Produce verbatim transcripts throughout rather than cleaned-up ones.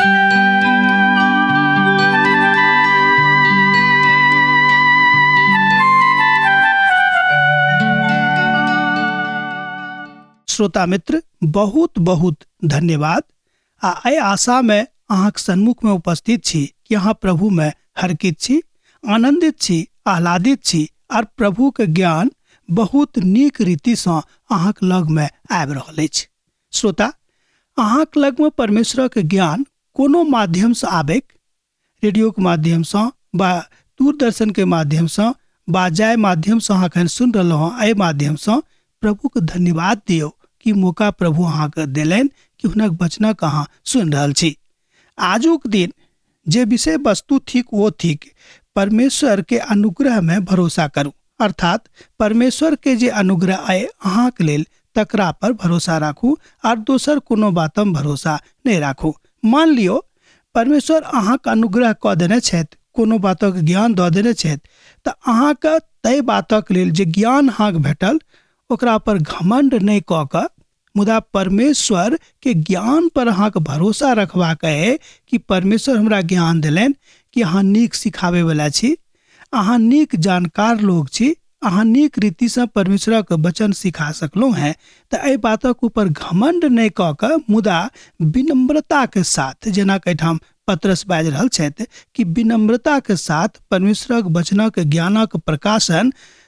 श्रोता मित्र, बहुत बहुत धन्यवाद। आ एहि आशा में अहाँक सन्मुख में उपस्थित छी कि अहाँ प्रभु में हरकित छी, आनंदित छी, आह्लादित छी और प्रभु के ज्ञान बहुत नीक रीति से अहाँक लग में आबि रहल अछि। श्रोता, अहाँक लग में परमेश्वर के ज्ञान कोनो माध्यम से आबे, रेडियो के माध्यम से बा दूरदर्शन के माध्यम से बा जाय माध्यम से अहाँ खन सुन रहलो हैं, एहि माध्यम से प्रभु के धन्यवाद दियो कि मौका प्रभु अहाँ के देलन कि हुनक वचनक अहाँ सुन रहल छी। आजुक दिन जे विषय वस्तु थिक वो थिक परमेश्वर के अनुग्रह में भरोसा करू, अर्थात परमेश्वर के जे अनुग्रह आए अहाँ के लेल तकरा पर भरोसा राखू और दोसर कोनो बातम भरोसा नहीं राखू। मान लियो परमेश्वर अहाँ के अनुग्रह क देने छथि, कोनो बातक ज्ञान द देने छथि, तो अहाँ के तय बातक लेल जे ज्ञान अहाँ के भेटल ओकरा पर घमंड नहीं क के, मुदा परमेश्वर के ज्ञान पर अहाँ के भरोसा रखबाक है कि परमेश्वर हमरा ज्ञान दिलन कि अहाँ नीक सिखावे वाला छी, अहाँ नीक जानकार लोग छी, अहाँ नीक रीति से परमेश्वर के वचन सिखा सकलो हैं। तो एहि बातक ऊपर घमंड नहीं क के, मुदा विनम्रता के साथ, जेना कहिठाम पत्रस बाजि रहल छथि कि विनम्रता के साथ परमेश्वरक वचनक ज्ञानक प्रकाशन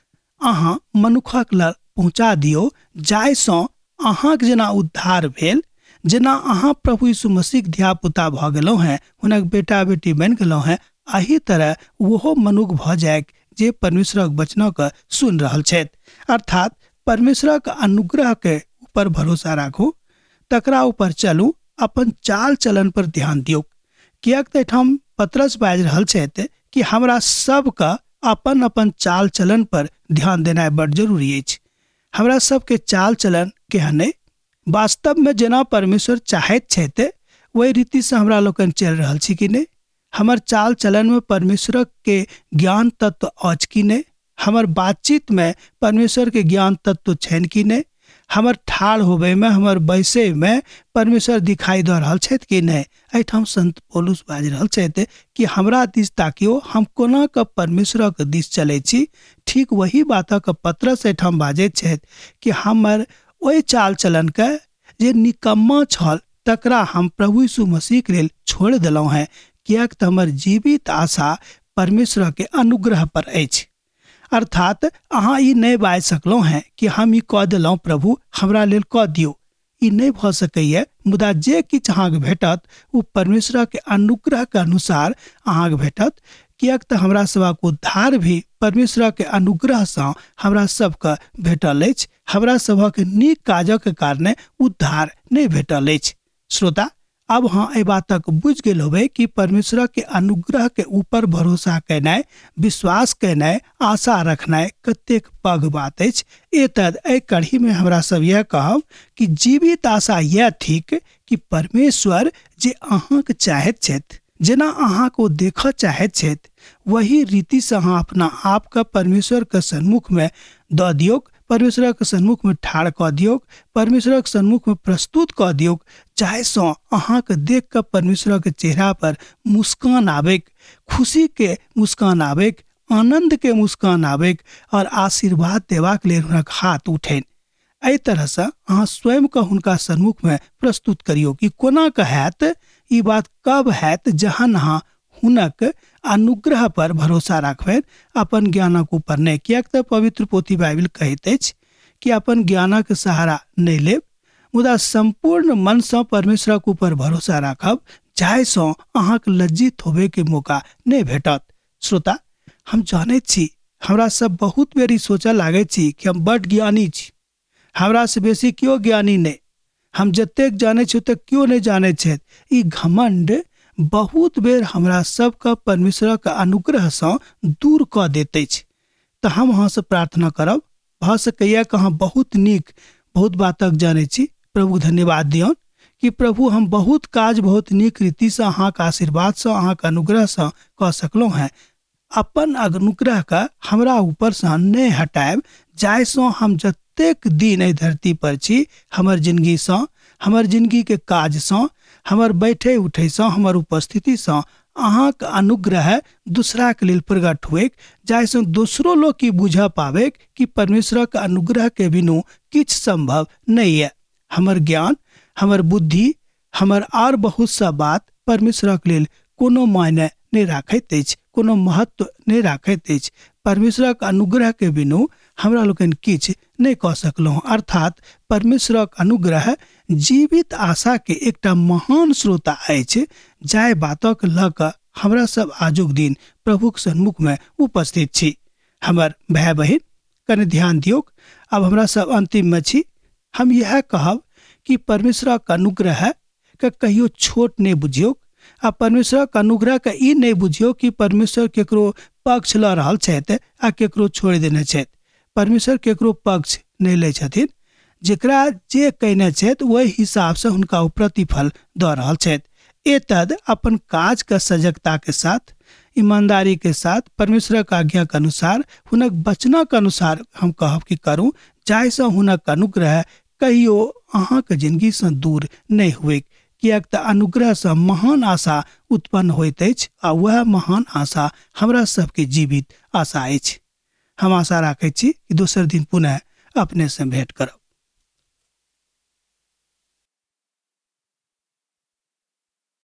अहाँ मनुखक लग पहुँचा दियो, जाहिसँ अहाँक जेना उद्धार भेल, जेना अहाँ प्रभु यीशु मसीह धिया पुता भ गेलहुँ हैं, हुनक बेटा बेटी बन गेलहुँ हैं, एही तरह वो मनुख भ जाए जे परमेश्वरक वचनक सुन रहल छथि। अर्थात परमेश्वरक अनुग्रह के ऊपर भरोसा राखू, तकरा ऊपर चलू, अपन चाल चलन पर ध्यान दियो। कियाक त हम पत्रस बाजि रहल छथि कि हमरा सबके अपन अपन चाल चलन पर ध्यान देना बड़ जरूरी अछि। हमरा सबके चाल चलन केहन है, वास्तव में जेना परमेश्वर चाहैत छथि वही रीति से हमरा लोकन चल रहल छी कि नहीं, हमर चाल चलन में परमेश्वर के ज्ञान तत्व अछि कि नहीं, हमर बातचीत में परमेश्वर के ज्ञान तत्व छन कि नहीं, हमर ठाड़ होबे में, हमर बैसे में परमेश्वर दिखाई दे रहल छथि कि नहीं। एठाम संत पौलुस बाजि रहल छथि कि हमरा दिस ताकियो, हम कोना के परमेश्वर के दिस चले छी। ठीक वही बातक पत्रस एठाम बाजैत छथि कि हमर ओहि चाल चलन के जे निकम्मा छल तकरा हम प्रभु यीशु मसीह के लेल छोड़ देलहुँ हैं, कियाक त हमर जीवित आशा परमेश्वर के अनुग्रह पर अछि। अर्थात अहाँ ई नहीं बाजि सकलहुँ हैं कि हम ई क देलहुँ प्रभु हमरा लेल क दियो, ई नहीं भ सकैए। मुदा जे किछ अहाँके भेटत ओ परमेश्वर के अनुग्रह के अनुसार अहाँके भेटत, कियाक त हमरा सबक उद्धार भी परमेश्वर के अनुग्रह से हमरा सबके भेटल अछि। हमरा सबक नीक काजक कारणे उद्धार नहीं भेटल अछि। श्रोता, अब हाँ ए बातक बुझ गेल होबे कि परमेश्वर के अनुग्रह के ऊपर भरोसा करनाय, विश्वास करनाय, आशा रखनाय कतेक पग बात अछि। एतद ए कड़ी में हमरा सब यह कहब कि जीवित आशा यह थिक कि परमेश्वर जे अहाँ के चाहत छथि, जेना अहाँ को देख चाहत छथि, वही रीति से अहाँ अपना आप का परमेश्वर के सन्मुख में द दियो, परमेश्वर के सन्मुख में ठाड़ क दियो, परमेश्वर के सन्मुख में प्रस्तुत क दियो, चाहे सो अहाँ के देख कर परमेश्वर के चेहरा पर मुस्कान आवे, खुशी के मुस्कान आवे, आनंद के मुस्कान आवे और आशीर्वाद देवा के लिए हुनक हाथ उठेन। एहि तरह से अहाँ स्वयं का हुनका सन्मुख में प्रस्तुत करियो कि कोना के हैत, ई बात कब हैत जहन अहाँ हुनक अनुग्रह पर भरोसा राखबे, अपन ज्ञानक ऊपर नहीं। कियाक त पवित्र पोथी बाइबल कहैत अछि कि अपन ज्ञानक सहारा नहीं लेब, मुदा संपूर्ण मन से परमेश्वर के ऊपर भरोसा राखब, जाहि से अहाँक लज्जित होबे के मौका नहीं भेटत। श्रोता, हम जानैत छी, हमरा सब बहुत बेरी सोचा लागे छी कि हम बड़ ज्ञानी छी, हमरा से बेसी क्यों ज्ञानी नहीं, हम जतेक जाने छी ओतेक क्यों नहीं जाने छथि। ई घमंड बहुत बेर हमरा सबका परमेश्वर का अनुग्रह से दूर क देते अछि। तो हम अहाँ से प्रार्थना करब, भ सकैया कि अहाँ बहुत नीक बहुत बातक जाने छी, प्रभु धन्यवाद दियौन कि प्रभु हम बहुत काज बहुत नीक रीति से अहाँ के आशीर्वाद से, अहाँ के अनुग्रह से क सकलो हैं। अपन अनुग्रह का हमरा ऊपर से नहीं हटाएब, जाय सो हम जतेक दिन ए धरती पर छी, हमर जिंदगी से, हमर जिंदगी के काज से, हमर बैठे उठे से, हमर उपस्थिति से अहाँक अनुग्रह दूसरा के लेल प्रकट हुए, जाहिसँ दोसरो लोग की बुझ पावे कि परमेश्वरक अनुग्रह के बिनु किछ संभव नहीं है। हमर ज्ञान, हमर बुद्धि, हमर आर बहुत सा बात परमेश्वरक लेल कोनो मायने नहीं राखैत अछि, कोनो महत्व नहीं राखैत अछि। परमेश्वरक अनुग्रह के बिनु हमरा लोगन किछ नहीं कह सकलहुँ। अर्थात परमेश्वरक अनुग्रह जीवित आशा के एकटा महान स्रोत अछि, जाय बातक लऽ कऽ हमरा सब आजुक दिन प्रभुक सन्मुख में उपस्थित छी। हमर भाई बहिन कने ध्यान दियौ, अब हमरा सब अंतिम में छी। हम यह कहब कि परमेश्वरक अनुग्रह के कहियो छोट नहीं बुझियो, आ परमेश्वरक अनुग्रह के ई नहीं बुझियो कि परमेश्वर केकरो पक्ष ल रहल छथि आ केकरो छोड़ देने छथि। परमेश्वर केकरो पक्ष नहीं ले छथिन, जेकरा जे कहने छथि वही हिसाब से हुनका ओ प्रतिफल दऽ रहल छथि। एतद अपन काज के सजगता के साथ, ईमानदारी के साथ, परमेश्वर के आज्ञा के अनुसार, हुनक वचनक अनुसार हम कहब कि करूं, जाहिसँ हुनक अनुग्रह कहियो अहाँके जिंदगी से दूर नहीं हुए। कियाक तऽ अनुग्रह से महान आशा उत्पन्न होइत अछि, आ वह महान आशा हमरा सबके जीवित आशा अछि। हम आशा राखै छी कि दोसर दिन पुनः अपने से भेंट करब।